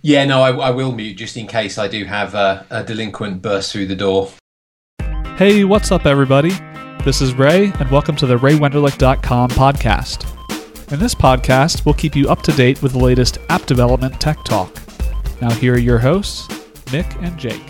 Yeah, no, I will mute just in case I do have a delinquent burst through the door. Hey, what's up, everybody? This is Ray, and welcome to the RayWenderlich.com podcast. In this podcast, we'll keep you up to date with the latest app development tech talk. Now, here are your hosts, Mick and Jake.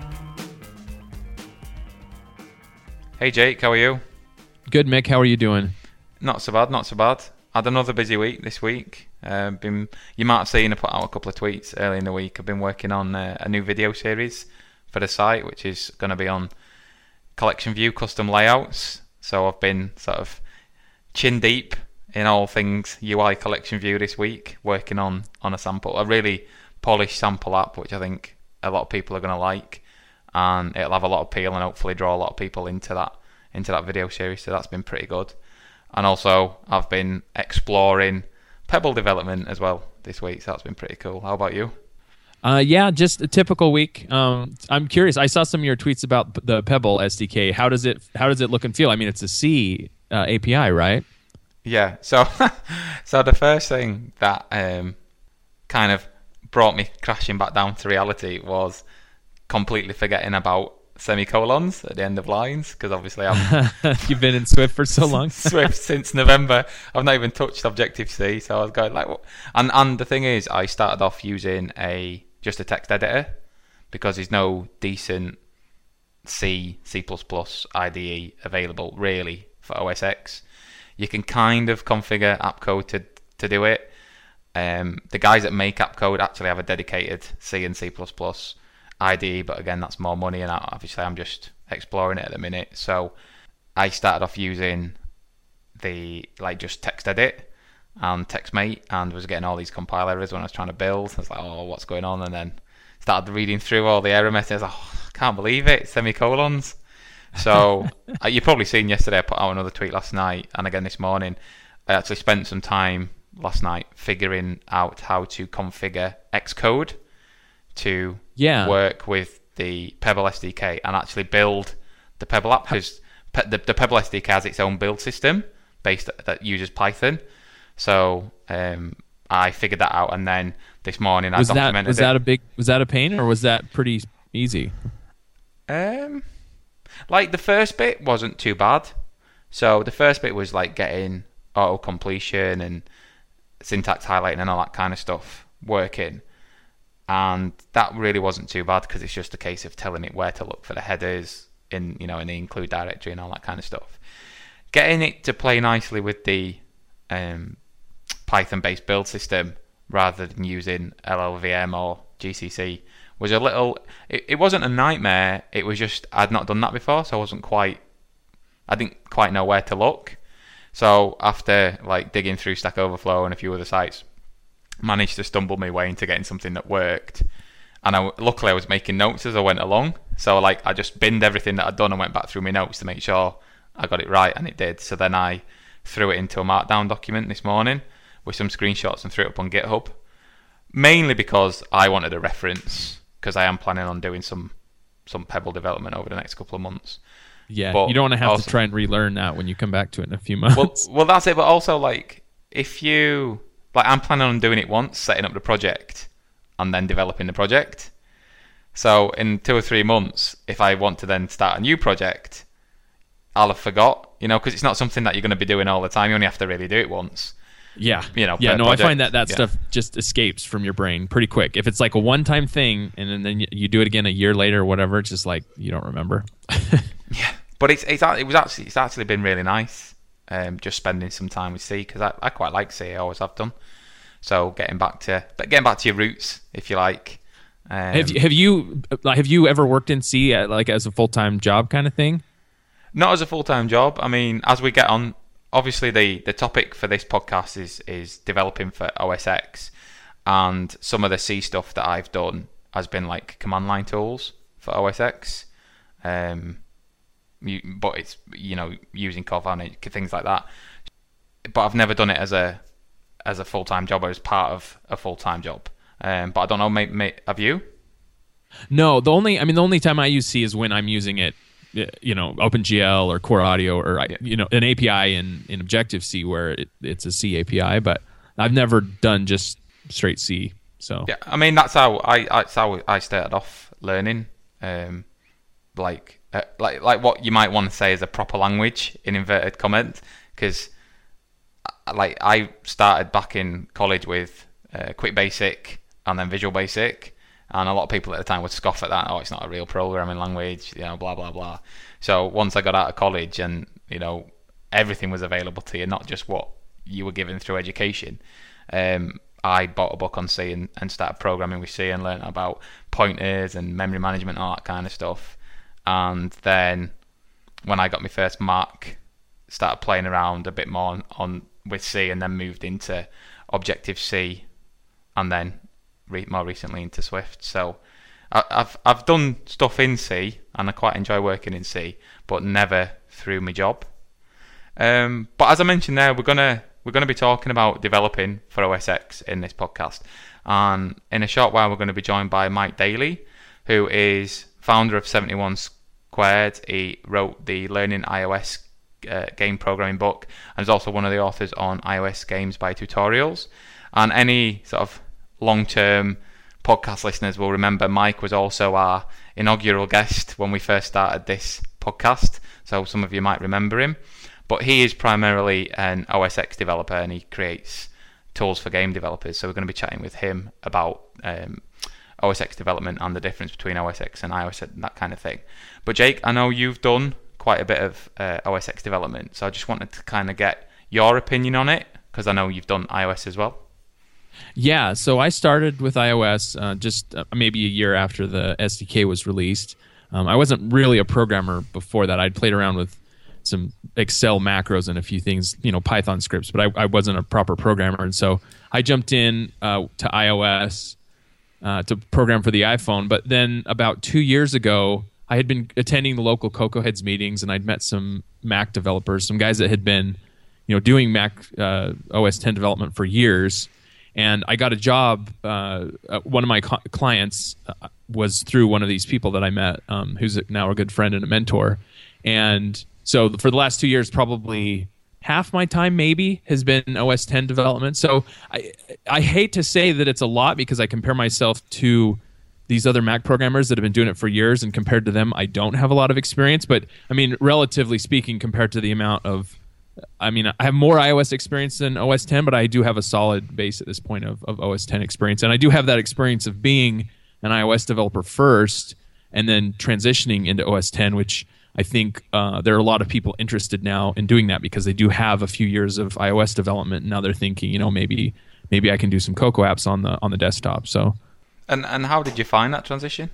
Hey Jake, how are you? Good, Mick. How are you doing? Not so bad, not so bad. Had another busy week this week. You might have seen I put out a couple of tweets early in the week. I've been working on a new video series for the site, which is going to be on collection view custom layouts. So I've been sort of chin deep in all things UI collection view this week, working on a sample, a really polished sample app, which I think a lot of people are going to like, and it'll have a lot of appeal and hopefully draw a lot of people into that video series. So that's been pretty good. And also I've been exploring Pebble development as well this week, so that's been pretty cool. How about you? Yeah, just a typical week. I'm curious. I saw some of your tweets about the Pebble SDK. How does it look and feel? I mean, it's a C API, right? Yeah. So the first thing that kind of brought me crashing back down to reality was completely forgetting about semicolons at the end of lines, because obviously You've been in Swift for so long. Swift since November. I've not even touched Objective-C, so I was going like, what? And the thing is, I started off using just a text editor because there's no decent C++ IDE available really for OS X. You can kind of configure app code to do it. The guys that make app code actually have a dedicated C and C++ IDE, but again, that's more money, and obviously I'm just exploring it at the minute. So I started off using just TextEdit and TextMate, and was getting all these compile errors when I was trying to build. I was like, oh, what's going on? And then started reading through all the error messages. Oh, I can't believe it, semicolons. So you've probably seen yesterday I put out another tweet last night, and again this morning. I actually spent some time last night figuring out how to configure Xcode to work with the Pebble SDK and actually build the Pebble app, because the Pebble SDK has its own build system that uses Python. So I figured that out, and then this morning I documented it. Was that a pain, or was that pretty easy? Like the first bit wasn't too bad. So the first bit was like getting auto completion and syntax highlighting and all that kind of stuff working. And that really wasn't too bad, because it's just a case of telling it where to look for the headers in the include directory and all that kind of stuff. Getting it to play nicely with the Python-based build system rather than using LLVM or GCC was a little. It wasn't a nightmare. It was just I'd not done that before, so I didn't quite know where to look. So after digging through Stack Overflow and a few other sites, managed to stumble my way into getting something that worked, and luckily I was making notes as I went along, so I just binned everything that I'd done and went back through my notes to make sure I got it right, and it did. So then I threw it into a markdown document this morning with some screenshots and threw it up on GitHub, mainly because I wanted a reference, because I am planning on doing some Pebble development over the next couple of months. Yeah, but you don't want to have to try and relearn that when you come back to it in a few months. Well, that's it, but also if you I'm planning on doing it once, setting up the project, and then developing the project. So in 2 or 3 months, if I want to then start a new project, I'll have forgot, because it's not something that you're going to be doing all the time. You only have to really do it once. Yeah. Yeah, I find that stuff just escapes from your brain pretty quick. If it's like a one-time thing, and then you do it again a year later or whatever, it's just you don't remember. Yeah, but it's actually been really nice. Just spending some time with C, because I quite like C. I always have done. So getting back to your roots, if you like. Have you ever worked in C as a full-time job kind of thing? Not as a full-time job. I mean, as we get on, obviously the topic for this podcast is developing for OS X, and some of the C stuff that I've done has been command line tools for OS X. But it's using Cortana, things like that. But I've never done it as a full-time job or as part of a full-time job. But I don't know, mate, have you? No, the only time I use C is when I'm using it, OpenGL or Core Audio or an API in Objective-C where it's a C API. But I've never done just straight C So yeah, I mean that's how I started off learning, like what you might want to say is a proper language in inverted commas, because like I started back in college with Quick Basic and then Visual Basic, and a lot of people at the time would scoff at that. Oh, it's not a real programming language, blah blah blah. So once I got out of college and everything was available to you, not just what you were given through education, I bought a book on C and started programming with C and learned about pointers and memory management, all that kind of stuff. And then when I got my first Mac, started playing around a bit more with C, and then moved into Objective-C, and then more recently into Swift. So I've done stuff in C, and I quite enjoy working in C, but never through my job. But as I mentioned there, we're gonna be talking about developing for OS X in this podcast, and in a short while we're going to be joined by Mike Daly, who is founder of 71 Squared. He wrote the Learning iOS game programming book, and is also one of the authors on iOS Games by Tutorials. And any sort of long-term podcast listeners will remember Mike was also our inaugural guest when we first started this podcast, so some of you might remember him. But he is primarily an OS X developer, and he creates tools for game developers. So we're going to be chatting with him about OS X development and the difference between OS X and iOS and that kind of thing. But Jake, I know you've done quite a bit of OS X development, so I just wanted to kind of get your opinion on it, because I know you've done iOS as well. Yeah, so I started with iOS just maybe a year after the SDK was released. I wasn't really a programmer before that. I'd played around with some Excel macros and a few things, Python scripts, but I wasn't a proper programmer. And so I jumped in to iOS to program for the iPhone. But then about 2 years ago, I had been attending the local Cocoa Heads meetings, and I'd met some Mac developers, some guys that had been doing Mac OS X development for years. And I got a job. One of my clients was through one of these people that I met, who's now a good friend and a mentor. And so for the last 2 years, probably half my time maybe has been OS X development. So I hate to say that it's a lot, because I compare myself to these other Mac programmers that have been doing it for years, and compared to them, I don't have a lot of experience. But I mean, relatively speaking, compared to the amount of, I have more iOS experience than OS X, but I do have a solid base at this point of OS X experience. And I do have that experience of being an iOS developer first and then transitioning into OS X, which I think there are a lot of people interested now in doing that, because they do have a few years of iOS development, and now they're thinking, maybe I can do some Cocoa apps on the desktop. So, and how did you find that transition?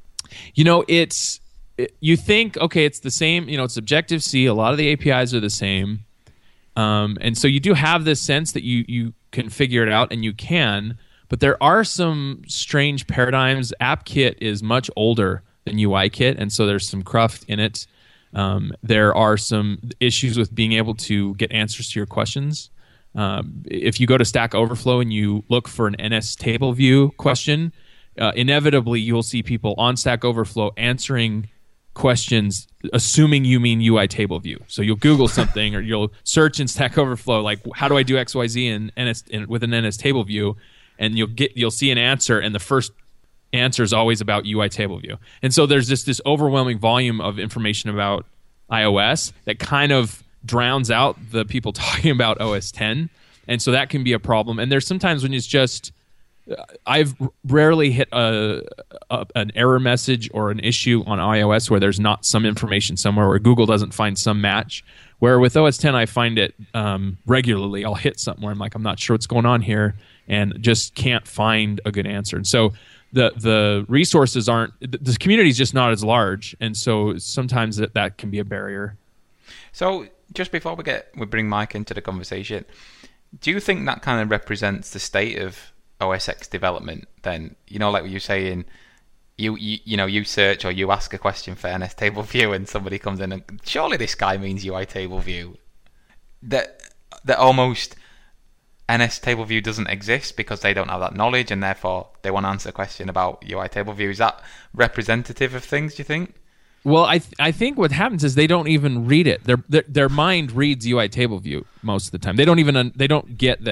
You think, okay, it's the same. It's Objective-C. A lot of the APIs are the same, and so you do have this sense that you can figure it out, and you can. But there are some strange paradigms. AppKit is much older than UIKit, and so there's some cruft in it. There are some issues with being able to get answers to your questions. If you go to Stack Overflow and you look for an NS table view question, inevitably you'll see people on Stack Overflow answering questions assuming you mean UI table view. So you'll Google something, or you'll search in Stack Overflow, like, how do I do XYZ with an NS table view, and you'll see an answer, and the first answer is always about UI table view. And so there's just this overwhelming volume of information about iOS that kind of drowns out the people talking about OS X. And so that can be a problem. And there's sometimes when it's just, I've rarely hit an error message or an issue on iOS where there's not some information somewhere, where Google doesn't find some match. Where with OS X, I find it regularly. I'll hit something where I'm like, I'm not sure what's going on here, and just can't find a good answer. And so the resources aren't, the community is just not as large, and so sometimes that can be a barrier. So just before we bring Mike into the conversation, do you think that kind of represents the state of OS X development? Then, like what you're saying, you search or you ask a question for NS table view, and somebody comes in and surely this guy means UI table view. That almost NS table view doesn't exist because they don't have that knowledge, and therefore they want to answer a question about UI table view. Is that representative of things, do you think? Well, I think what happens is they don't even read it. Their mind reads UI table view most of the time. They don't get that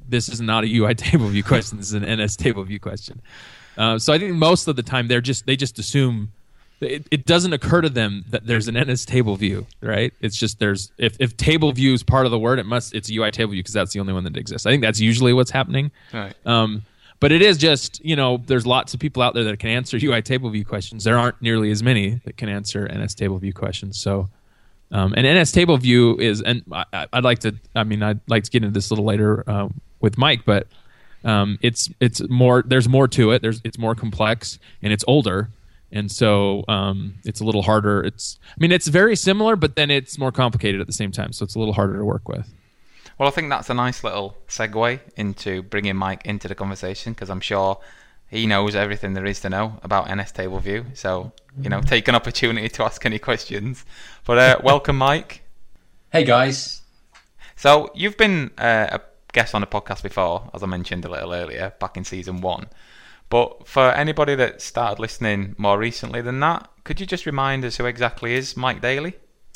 this is not a UI table view question. This is an NS table view question. So I think most of the time they just assume it doesn't occur to them that there's an NS table view, right? It's just if table view is part of the word, it's a UI table view because that's the only one that exists. I think that's usually what's happening. Right. But it is just, there's lots of people out there that can answer UI table view questions. There aren't nearly as many that can answer NS table view questions. So, and NS table view is, and I'd like to get into this a little later with Mike, but it's more. There's more to it. It's more complex and it's older, and so it's a little harder. It's very similar, but then it's more complicated at the same time. So it's a little harder to work with. Well, I think that's a nice little segue into bringing Mike into the conversation, because I'm sure he knows everything there is to know about NS Table View. So, take an opportunity to ask any questions. But welcome, Mike. Hey, guys. So you've been a guest on the podcast before, as I mentioned a little earlier, back in season 1. But for anybody that started listening more recently than that, could you just remind us who exactly is Mike Daly?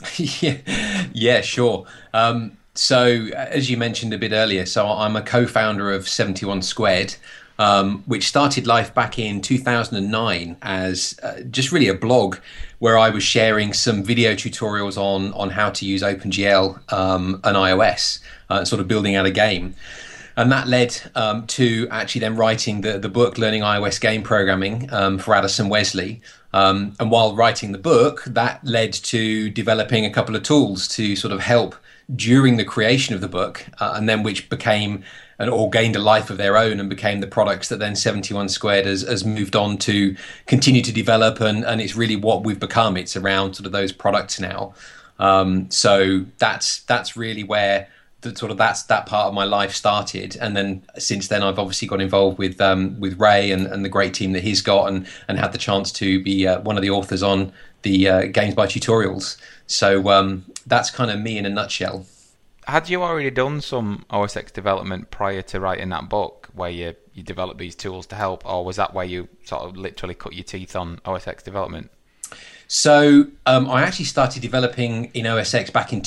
Yeah, sure. So, as you mentioned a bit earlier, so I'm a co-founder of 71 Squared, which started life back in 2009 as just really a blog where I was sharing some video tutorials on how to use OpenGL and iOS, sort of building out a game. And that led to actually then writing the book, Learning iOS Game Programming, for Addison Wesley. And while writing the book, that led to developing a couple of tools to sort of help during the creation of the book, and then which became or gained a life of their own and became the products that then 71 Squared has moved on to continue to develop, and it's really what we've become. It's around sort of those products now. So that's really where that part of my life started, and then since then I've obviously got involved with Ray and the great team that he's got, and had the chance to be one of the authors on the Games by Tutorials. So that's kind of me in a nutshell. Had you already done some OS X development prior to writing that book, where you developed these tools to help, or was that where you sort of literally cut your teeth on OS X development? So I actually started developing in OS X back in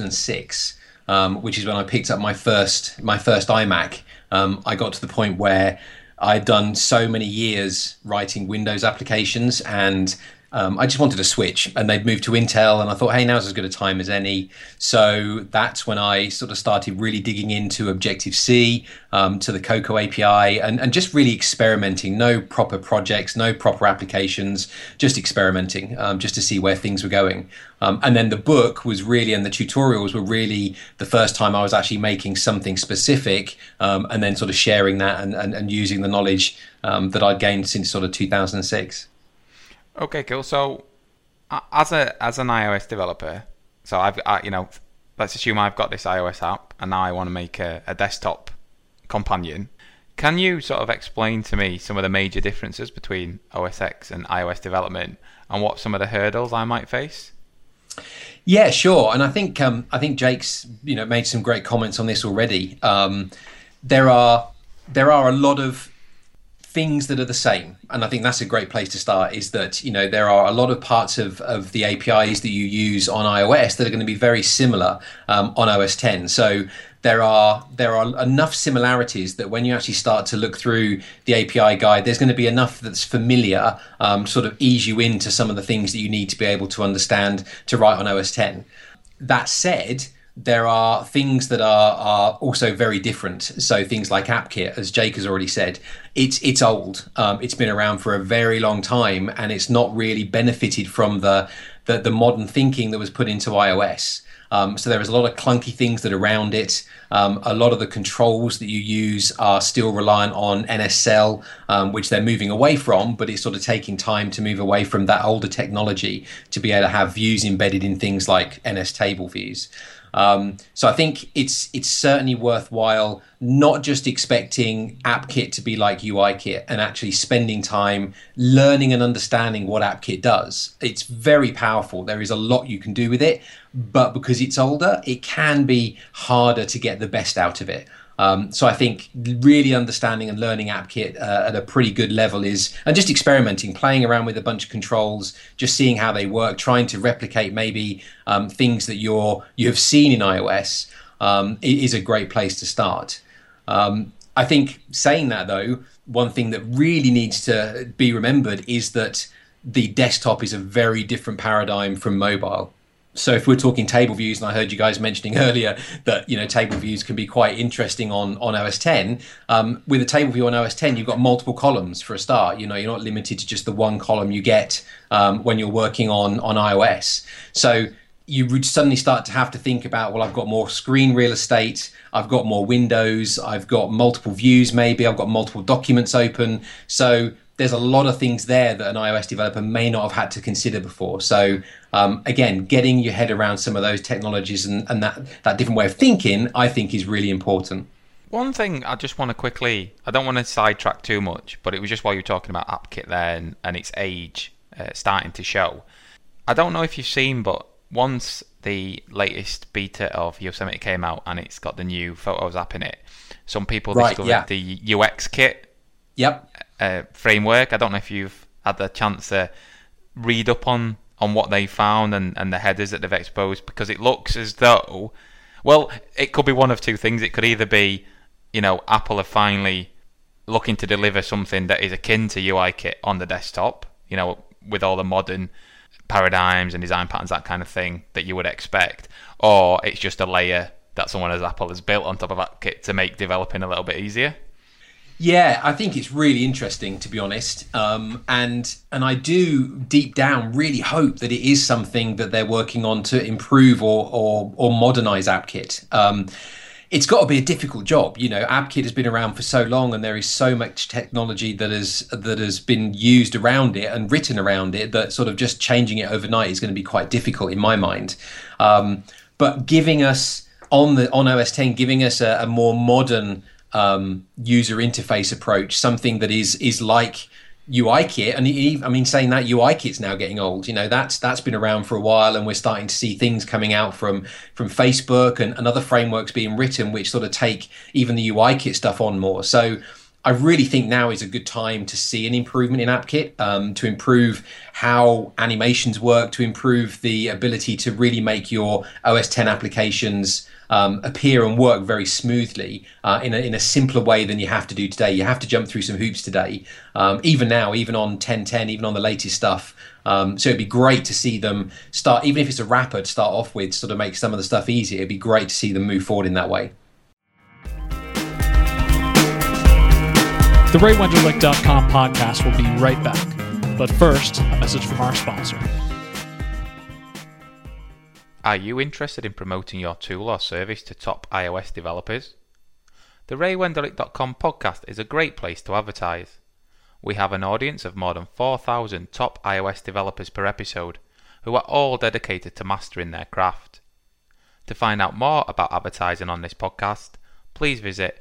2006, which is when I picked up my first iMac. I got to the point where I'd done so many years writing Windows applications, and I just wanted to switch, and they'd moved to Intel, and I thought, hey, now's as good a time as any. So that's when I sort of started really digging into Objective-C, to the Cocoa API, and just really experimenting. No proper projects, no proper applications, just experimenting, just to see where things were going. And then the book was really, and the tutorials were really the first time I was actually making something specific, and then sort of sharing that and using the knowledge that I'd gained since sort of 2006. Okay, cool. So, as an iOS developer, so let's assume I've got this iOS app, and now I want to make a desktop companion. Can you sort of explain to me some of the major differences between OS X and iOS development, and what some of the hurdles I might face? Yeah, sure. And I think Jake's made some great comments on this already. There are a lot of things that are the same, and I think that's a great place to start. Is that there are a lot of parts of the APIs that you use on iOS that are going to be very similar on OS X. So there are enough similarities that when you actually start to look through the API guide, there's going to be enough that's familiar, sort of ease you into some of the things that you need to be able to understand to write on OS X. That said, there are things that are also very different. So things like AppKit, as Jake has already said, it's old. It's been around for a very long time, and it's not really benefited from the modern thinking that was put into iOS. So there is a lot of clunky things that are around it. A lot of the controls that you use are still reliant on NSL, which they're moving away from, but it's sort of taking time to move away from that older technology to be able to have views embedded in things like NS table views. So I think it's certainly worthwhile not just expecting AppKit to be like UIKit, and actually spending time learning and understanding what AppKit does. It's very powerful. There is a lot you can do with it, but because it's older, it can be harder to get the best out of it. So I think really understanding and learning AppKit at a pretty good level and just experimenting, playing around with a bunch of controls, just seeing how they work, trying to replicate maybe things that you have seen in iOS is a great place to start. I think saying that though, one thing that really needs to be remembered is that the desktop is a very different paradigm from mobile. So if we're talking table views, and I heard you guys mentioning earlier that table views can be quite interesting on OS 10. With a table view on OS 10, you've got multiple columns for a start. You're not limited to just the one column you get when you're working on iOS. So you would suddenly start to have to think about, well, I've got more screen real estate, I've got more windows, I've got multiple views, maybe I've got multiple documents open. So there's a lot of things there that an iOS developer may not have had to consider before. So again, getting your head around some of those technologies and that different way of thinking, I think is really important. One thing I just want to quickly, I don't want to sidetrack too much, but it was just while you were talking about AppKit there and its age starting to show. I don't know if you've seen, but once the latest beta of Yosemite came out and it's got the new Photos app in it, some people discovered the UXKit framework. I don't know if you've had the chance to read up on what they found and the headers that they've exposed, because it looks as though, well, it could be one of two things. It could either be, Apple are finally looking to deliver something that is akin to UIKit on the desktop, with all the modern paradigms and design patterns, that kind of thing that you would expect, or it's just a layer that someone as Apple has built on top of AppKit to make developing a little bit easier. Yeah, I think it's really interesting, to be honest, and I do deep down really hope that it is something that they're working on to improve or modernize AppKit. It's got to be a difficult job. AppKit has been around for so long, and there is so much technology that has been used around it and written around it that sort of just changing it overnight is going to be quite difficult in my mind. But giving us on OS 10, giving us a more modern user interface approach, something that is like UIKit, and saying that UIKit's now getting old. That's been around for a while, and we're starting to see things coming out from Facebook and other frameworks being written which sort of take even the UIKit stuff on more. So I really think now is a good time to see an improvement in AppKit, to improve how animations work, to improve the ability to really make your OS 10 applications appear and work very smoothly in a simpler way than you have to do today. You have to jump through some hoops today, even now, even on 10.10, even on the latest stuff. So it'd be great to see them start, even if it's a wrapper to start off with, sort of make some of the stuff easier. It'd be great to see them move forward in that way. The RayWenderlich.com podcast will be right back. But first, a message from our sponsor. Are you interested in promoting your tool or service to top iOS developers? The RayWenderlich.com podcast is a great place to advertise. We have an audience of more than 4,000 top iOS developers per episode who are all dedicated to mastering their craft. To find out more about advertising on this podcast, please visit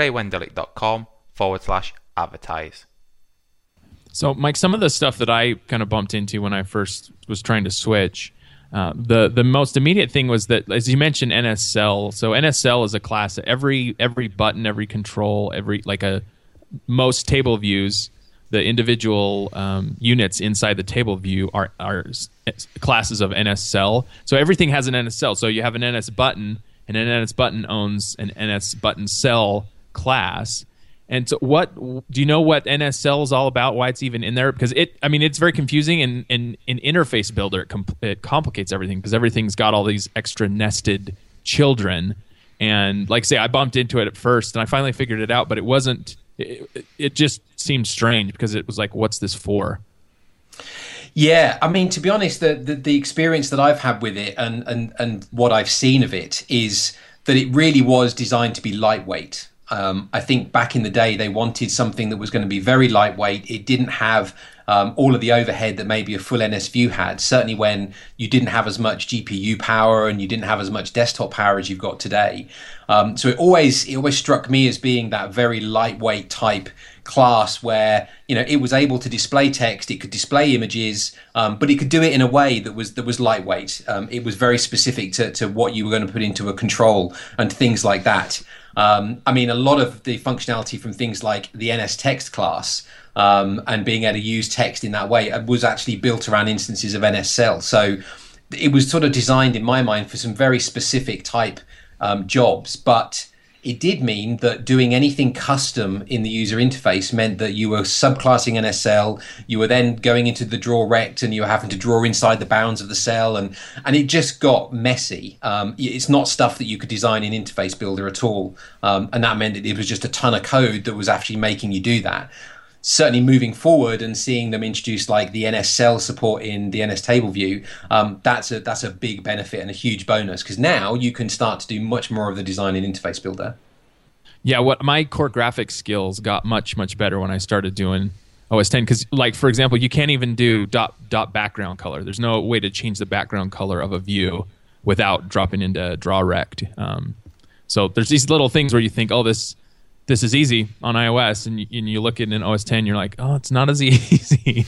RayWenderlich.com/advertise. So, Mike, some of the stuff that I kind of bumped into when I first was trying to switch, the most immediate thing was that, as you mentioned, NSL. So NSL is a class that every button, every control, most table views, the individual units inside the table view are classes of NSL. So everything has an NSL. So you have an NS button, and an NS button owns an NS button cell class. And so, do you know what NSL is all about? Why it's even in there? Because it's very confusing, and in Interface Builder, it complicates everything because everything's got all these extra nested children. And like I say, I bumped into it at first, and I finally figured it out, but it wasn't. It just seemed strange because it was like, what's this for? Yeah, to be honest, the experience that I've had with it and what I've seen of it is that it really was designed to be lightweight. I think back in the day, they wanted something that was going to be very lightweight. It didn't have all of the overhead that maybe a full NS View had, certainly when you didn't have as much GPU power and you didn't have as much desktop power as you've got today. So it always struck me as being that very lightweight type class where it was able to display text, it could display images, but it could do it in a way that was lightweight. It was very specific to what you were going to put into a control and things like that. A lot of the functionality from things like the NS Text class and being able to use text in that way was actually built around instances of NSL. So it was sort of designed, in my mind, for some very specific type jobs. But it did mean that doing anything custom in the user interface meant that you were subclassing an SL, you were then going into the draw rect and you were having to draw inside the bounds of the cell, and it just got messy. It's not stuff that you could design in Interface Builder at all, and that meant that it was just a ton of code that was actually making you do that. Certainly moving forward and seeing them introduce like the NS cell support in the NS table view, that's a big benefit and a huge bonus, because now you can start to do much more of the design in Interface Builder. Yeah, what my core graphics skills got much better when I started doing OS 10, because like for example, you can't even do dot background color. There's no way to change the background color of a view without dropping into draw rect. So there's these little things where you think, oh, this is easy on iOS, and you look at it in OS 10, you're like, oh, it's not as easy.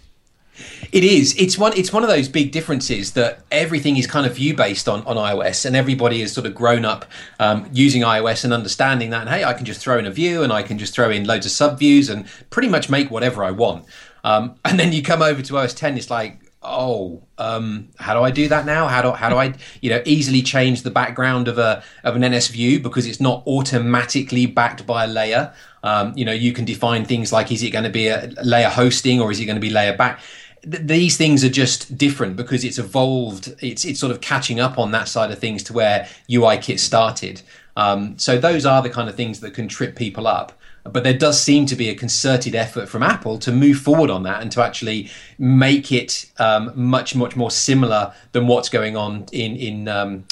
It is. It's one of those big differences that everything is kind of view based on iOS, and everybody has sort of grown up using iOS and understanding that. And hey, I can just throw in a view, and I can just throw in loads of subviews, and pretty much make whatever I want. And then you come over to OS 10, it's like, oh, how do I do that now? How do I easily change the background of an NS view because it's not automatically backed by a layer? You can define things like, is it going to be a layer hosting or is it going to be layer back? These things are just different because it's evolved. It's sort of catching up on that side of things to where UIKit started. So those are the kind of things that can trip people up. But there does seem to be a concerted effort from Apple to move forward on that and to actually make it much more similar than what's going on in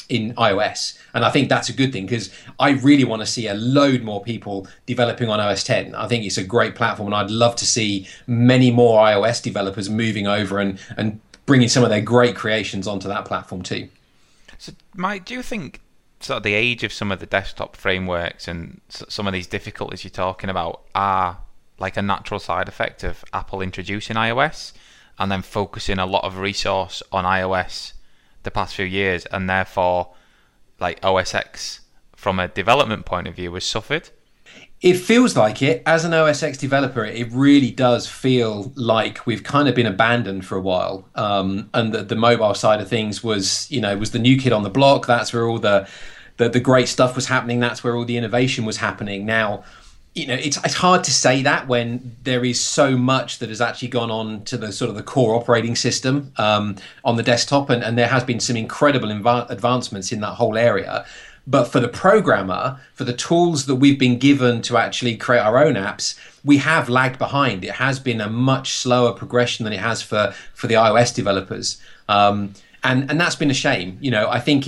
iOS. And I think that's a good thing, because I really want to see a load more people developing on OS 10. I think it's a great platform, and I'd love to see many more iOS developers moving over and bringing some of their great creations onto that platform too. So, Mike, do you think sort of the age of some of the desktop frameworks and some of these difficulties you're talking about are like a natural side effect of Apple introducing iOS and then focusing a lot of resource on iOS the past few years, and therefore like OS X from a development point of view has suffered? It feels like it. As an OS X developer, it really does feel like we've kind of been abandoned for a while. And the mobile side of things was the new kid on the block. That's where all the great stuff was happening. That's where all the innovation was happening. Now, it's hard to say that when there is so much that has actually gone on to the sort of the core operating system on the desktop, and there has been some incredible advancements in that whole area. But for the programmer, for the tools that we've been given to actually create our own apps, we have lagged behind. It has been a much slower progression than it has for the iOS developers. And that's been a shame. I think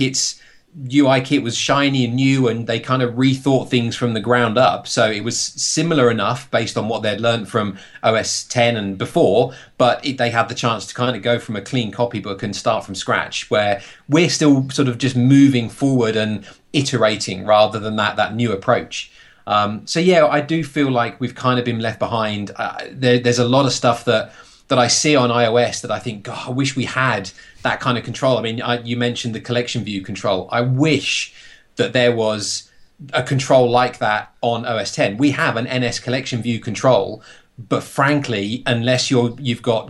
UIKit was shiny and new, and they kind of rethought things from the ground up. So it was similar enough based on what they'd learned from OS 10 and before, but they had the chance to kind of go from a clean copybook and start from scratch, where we're still sort of just moving forward and iterating rather than that new approach. So yeah, I do feel like we've kind of been left behind. There's a lot of stuff that I see on iOS that I think, God, I wish we had that kind of control. I mean, you mentioned the collection view control. I wish that there was a control like that on OS 10. We have an NS collection view control, but frankly, unless you've got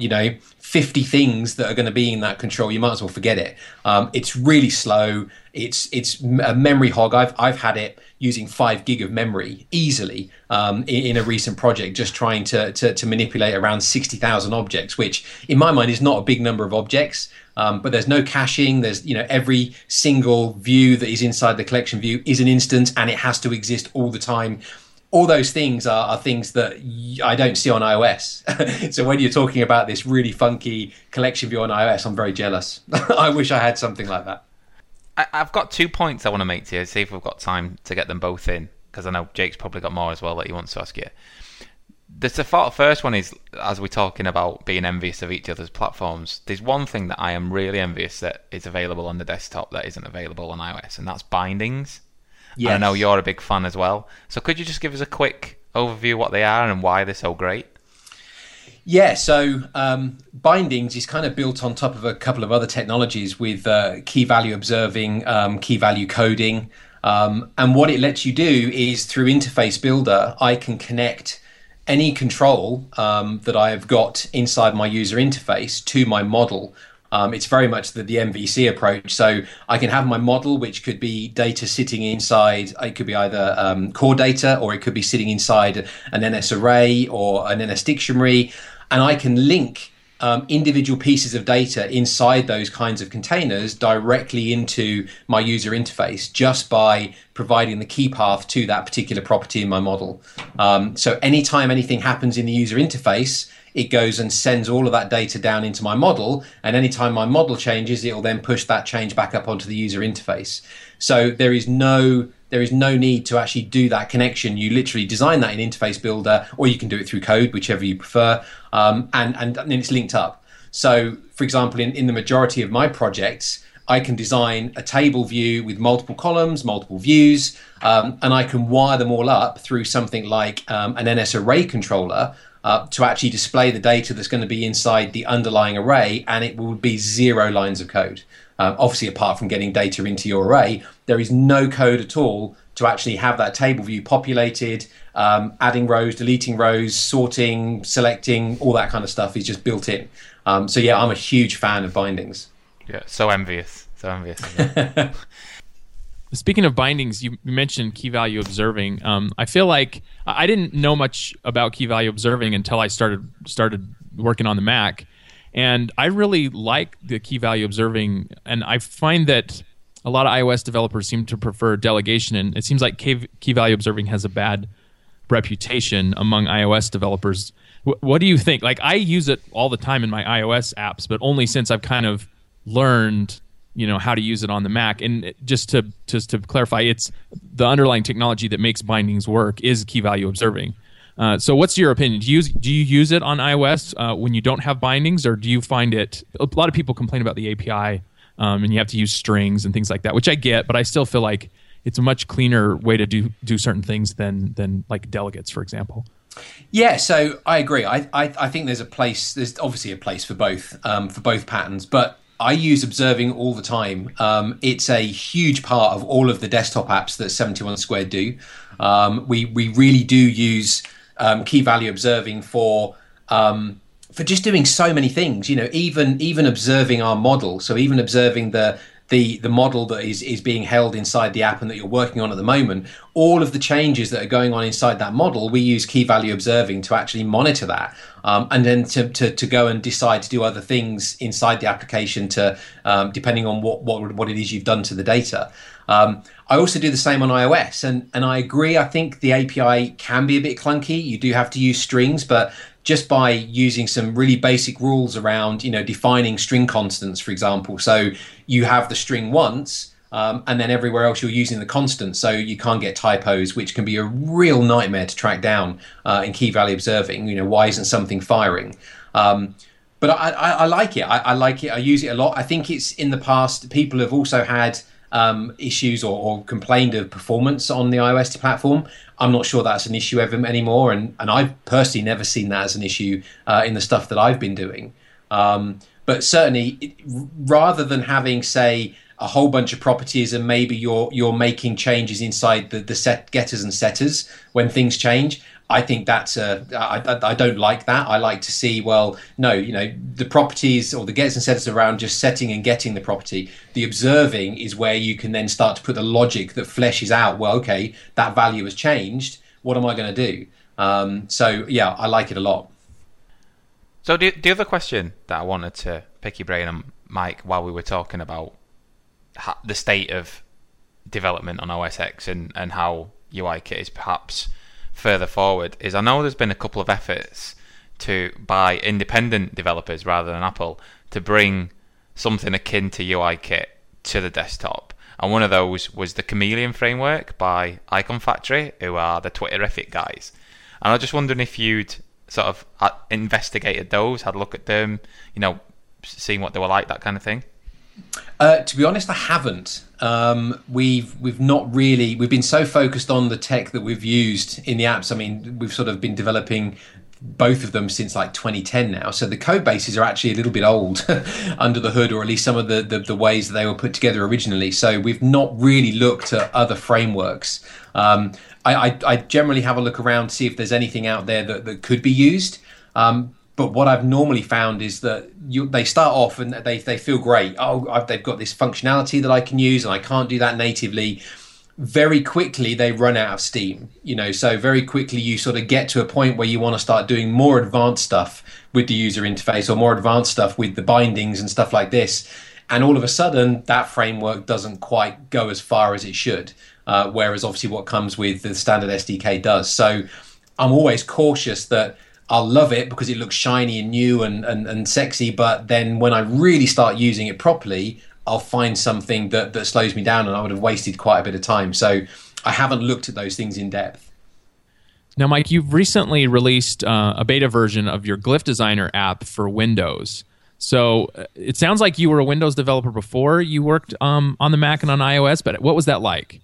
50 things that are going to be in that control, you might as well forget it. It's really slow. It's a memory hog. I've had it using 5 gig of memory easily in a recent project, just trying to manipulate around 60,000 objects, which in my mind is not a big number of objects. But there's no caching. There's every single view that is inside the collection view is an instance, and it has to exist all the time. All those things are things that I don't see on iOS. So when you're talking about this really funky collection view on iOS, I'm very jealous. I wish I had something like that. I've got 2 points I want to make to you, see if we've got time to get them both in, because I know Jake's probably got more as well that he wants to ask you. The first one is, as we're talking about being envious of each other's platforms, there's one thing that I am really envious that is available on the desktop that isn't available on iOS, and that's bindings. Yes. And I know you're a big fan as well. So could you just give us a quick overview of what they are and why they're so great? Yeah, so bindings is kind of built on top of a couple of other technologies with key value observing, key value coding. And what it lets you do is through Interface Builder, I can connect any control that I have got inside my user interface to my model. It's very much the MVC approach. So I can have my model, which could be data sitting inside. It could be either core data, or it could be sitting inside an NS array or an NS dictionary, and I can link individual pieces of data inside those kinds of containers directly into my user interface just by providing the key path to that particular property in my model. So anytime anything happens in the user interface, it goes and sends all of that data down into my model, and anytime my model changes, it will then push that change back up onto the user interface. So there is no need to actually do that connection. You literally design that in Interface Builder, or you can do it through code, whichever you prefer, and then it's linked up. So, for example, in the majority of my projects, I can design a table view with multiple columns, multiple views, and I can wire them all up through something like an NS array controller to actually display the data that's going to be inside the underlying array, and it will be 0 lines of code. Obviously, apart from getting data into your array, there is no code at all to actually have that table view populated, adding rows, deleting rows, sorting, selecting, all that kind of stuff is just built in. So yeah, I'm a huge fan of bindings. Yeah, so envious. So envious. Speaking of bindings, you mentioned key value observing. I feel like I didn't know much about key value observing until I started working on the Mac. And I really like the key value observing, and I find that a lot of iOS developers seem to prefer delegation, and it seems like key value observing has a bad reputation among iOS developers. What do you think? Like, I use it all the time in my iOS apps, but only since I've kind of learned, how to use it on the Mac. And just to clarify, it's the underlying technology that makes bindings work is key value observing. So what's your opinion? Do you use it on iOS when you don't have bindings, or do you find it... A lot of people complain about the API, and you have to use strings and things like that, which I get, but I still feel like it's a much cleaner way to do certain things than like delegates, for example. Yeah, so I agree. I think there's obviously a place for both patterns, but I use observing all the time. It's a huge part of all of the desktop apps that 71 Squared do. We really do use key value observing for just doing so many things. Even observing our model. So even observing the model that is being held inside the app and that you're working on at the moment, all of the changes that are going on inside that model, we use key value observing to actually monitor that, and then to go and decide to do other things inside the application to depending on what it is you've done to the data. I also do the same on iOS, and I agree. I think the API can be a bit clunky. You do have to use strings, but just by using some really basic rules around, defining string constants, for example. So you have the string once, and then everywhere else you're using the constant, so you can't get typos, which can be a real nightmare to track down in key value observing. Why isn't something firing? But I like it. I like it. I use it a lot. I think it's in the past, people have also had issues or complained of performance on the iOS platform. I'm not sure that's an issue anymore, and I've personally never seen that as an issue in the stuff that I've been doing. But certainly, rather than having, say, a whole bunch of properties and maybe you're making changes inside the set getters and setters when things change, I think that's I don't like that. I like to see, the properties or the getters and setters around just setting and getting the property. The observing is where you can then start to put the logic that fleshes out, okay, that value has changed. What am I going to do? So yeah, I like it a lot. So the other question that I wanted to pick your brain on, Mike, while we were talking about the state of development on OS X and how UIKit is perhaps further forward, is I know there's been a couple of efforts by independent developers rather than Apple to bring something akin to UIKit to the desktop, and one of those was the Chameleon framework by Icon Factory, who are the Twitterific guys. And I was just wondering if you'd sort of investigated those, had a look at them, seeing what they were like, that kind of thing. To be honest, I haven't. We've not really. We've been so focused on the tech that we've used in the apps. I mean, we've sort of been developing both of them since like 2010 now. So the code bases are actually a little bit old under the hood, or at least some of the ways that they were put together originally. So we've not really looked at other frameworks. I generally have a look around to see if there's anything out there that could be used. But what I've normally found is that they start off and they feel great. They've got this functionality that I can use, and I can't do that natively. Very quickly they run out of steam, so very quickly you sort of get to a point where you want to start doing more advanced stuff with the user interface, or more advanced stuff with the bindings and stuff like this, and all of a sudden that framework doesn't quite go as far as it should, whereas obviously what comes with the standard SDK does. So I'm always cautious that I'll love it because it looks shiny and new and sexy, but then when I really start using it properly, I'll find something that slows me down, and I would have wasted quite a bit of time. So I haven't looked at those things in depth. Now, Mike, you've recently released a beta version of your Glyph Designer app for Windows. So it sounds like you were a Windows developer before you worked on the Mac and on iOS, but what was that like?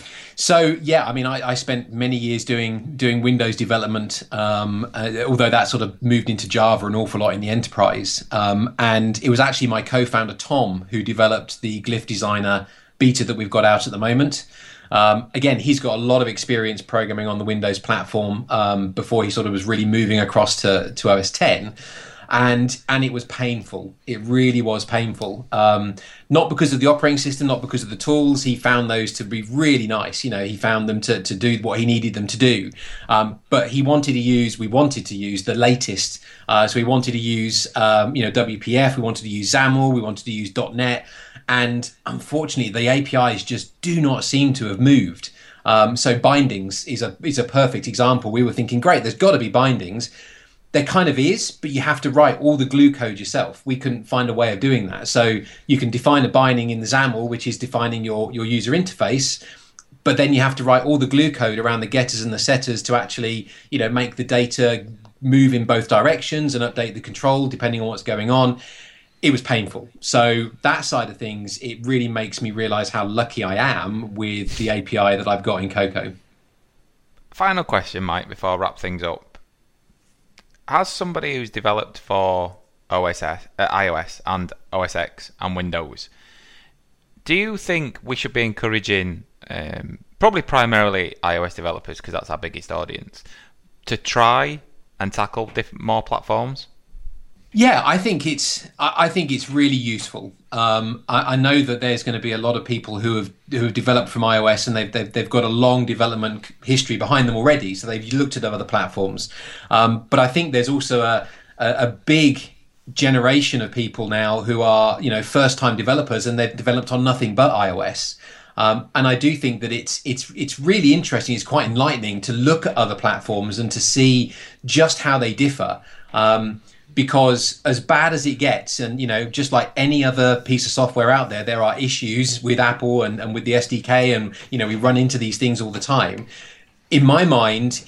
So, yeah, I mean, I spent many years doing Windows development, although that sort of moved into Java an awful lot in the enterprise. And it was actually my co-founder, Tom, who developed the Glyph Designer beta that we've got out at the moment. Again, he's got a lot of experience programming on the Windows platform before he sort of was really moving across to OS X. And it was painful. It really was painful. Not because of the operating system, not because of the tools. He found those to be really nice. He found them to do what he needed them to do. But we wanted to use the latest. So we wanted to use, WPF. We wanted to use XAML. We wanted to use .NET. And unfortunately, the APIs just do not seem to have moved. So bindings is a perfect example. We were thinking, great, there's got to be bindings. There kind of is, but you have to write all the glue code yourself. We couldn't find a way of doing that. So you can define a binding in the XAML, which is defining your user interface, but then you have to write all the glue code around the getters and the setters to actually, make the data move in both directions and update the control depending on what's going on. It was painful. So that side of things, it really makes me realize how lucky I am with the API that I've got in Cocoa. Final question, Mike, before I wrap things up. As somebody who's developed for iOS and OS X and Windows, do you think we should be encouraging, probably primarily iOS developers, because that's our biggest audience, to try and tackle more platforms? Yeah, I think it's really useful. I know that there's going to be a lot of people who have developed from iOS, and they've got a long development history behind them already, so they've looked at other platforms. But I think there's also a big generation of people now who are first-time developers, and they've developed on nothing but iOS. And I do think that it's really interesting. It's quite enlightening to look at other platforms and to see just how they differ. Because as bad as it gets, and just like any other piece of software out there, there are issues with Apple and with the SDK, and we run into these things all the time. In my mind,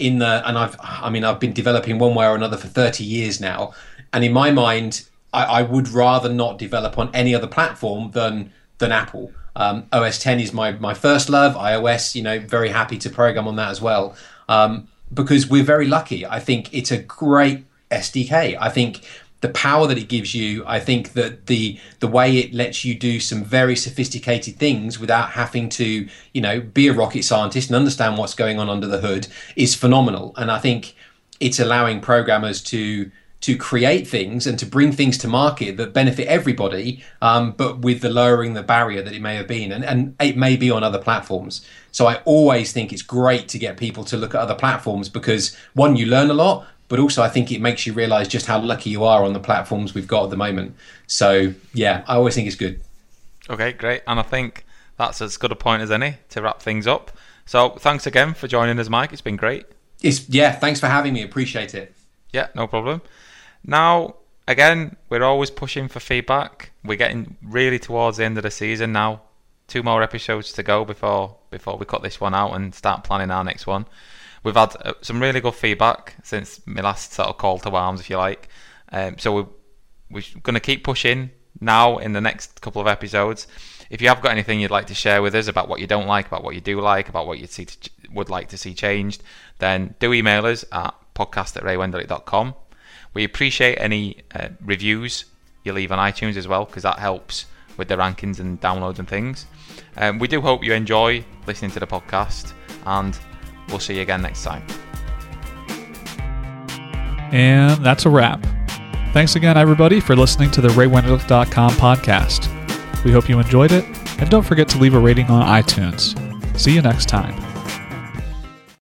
I've been developing one way or another for 30 years now, and in my mind, I would rather not develop on any other platform than Apple. OS X is my first love. iOS, very happy to program on that as well, because we're very lucky. I think it's a great SDK. I think the power that it gives you, I think that the way it lets you do some very sophisticated things without having to, be a rocket scientist and understand what's going on under the hood is phenomenal. And I think it's allowing programmers to create things and to bring things to market that benefit everybody, but with the lowering the barrier that it may have been, and it may be on other platforms. So I always think it's great to get people to look at other platforms, because one, you learn a lot, but also I think it makes you realize just how lucky you are on the platforms we've got at the moment. So yeah, I always think it's good. Okay, great. And I think that's as good a point as any to wrap things up. So thanks again for joining us, Mike. It's been great. Thanks for having me. Appreciate it. Yeah, no problem. Now, again, we're always pushing for feedback. We're getting really towards the end of the season now. 2 more episodes to go before we cut this one out and start planning our next one. We've had some really good feedback since my last sort of call to arms, if you like. So we're going to keep pushing now in the next couple of episodes. If you have got anything you'd like to share with us about what you don't like, about what you do like, about what you would like to see changed, then do email us at podcast@raywenderlich.com. We appreciate any reviews you leave on iTunes as well, because that helps with the rankings and downloads and things. We do hope you enjoy listening to the podcast, and we'll see you again next time. And that's a wrap. Thanks again, everybody, for listening to the RayWenderlich.com podcast. We hope you enjoyed it, and don't forget to leave a rating on iTunes. See you next time.